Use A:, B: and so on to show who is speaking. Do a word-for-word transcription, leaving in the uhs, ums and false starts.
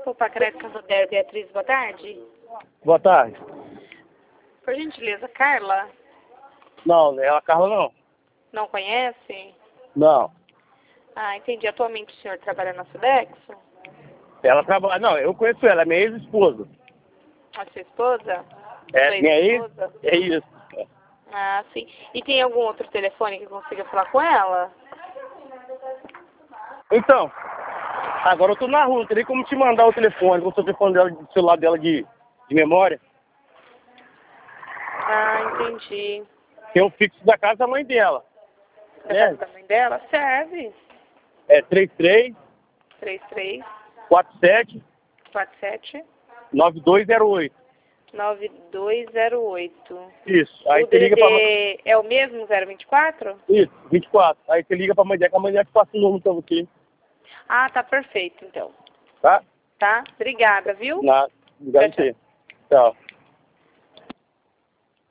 A: Opa, Crédito Santander, Beatriz, boa tarde.
B: Boa tarde.
A: Por gentileza, Carla?
B: Não, não é a Carla não.
A: Não conhece?
B: Não.
A: Ah, entendi. Atualmente o senhor trabalha na Sudexo?
B: Ela trabalha. Não, eu conheço ela, é minha ex-esposa.
A: A sua esposa?
B: É,
A: Sua
B: minha ex?
A: esposa?
B: É isso.
A: Ah, sim. E tem algum outro telefone que consiga falar com ela?
B: Então, agora eu tô na rua, não teria como te mandar o telefone, o telefone dela, o celular dela de, de memória.
A: Ah, entendi.
B: Tem o fixo da casa da mãe dela.
A: Da
B: É,
A: casa da mãe dela? Serve.
B: é três três,
A: três três,
B: quatro sete,
A: quatro sete,
B: nove dois zero oito.
A: nove dois zero oito.
B: Isso. Aí
A: O
B: você liga pra...
A: D D D é o mesmo, zero vinte e quatro?
B: Isso, vinte e quatro. Aí você liga pra mãe dela, que a mãe dela te passa o número pra você.
A: Ah, tá perfeito, então.
B: Tá?
A: Tá? Obrigada, viu?
B: Nada. Obrigado a
A: Tchau, tchau.
B: você. Tchau.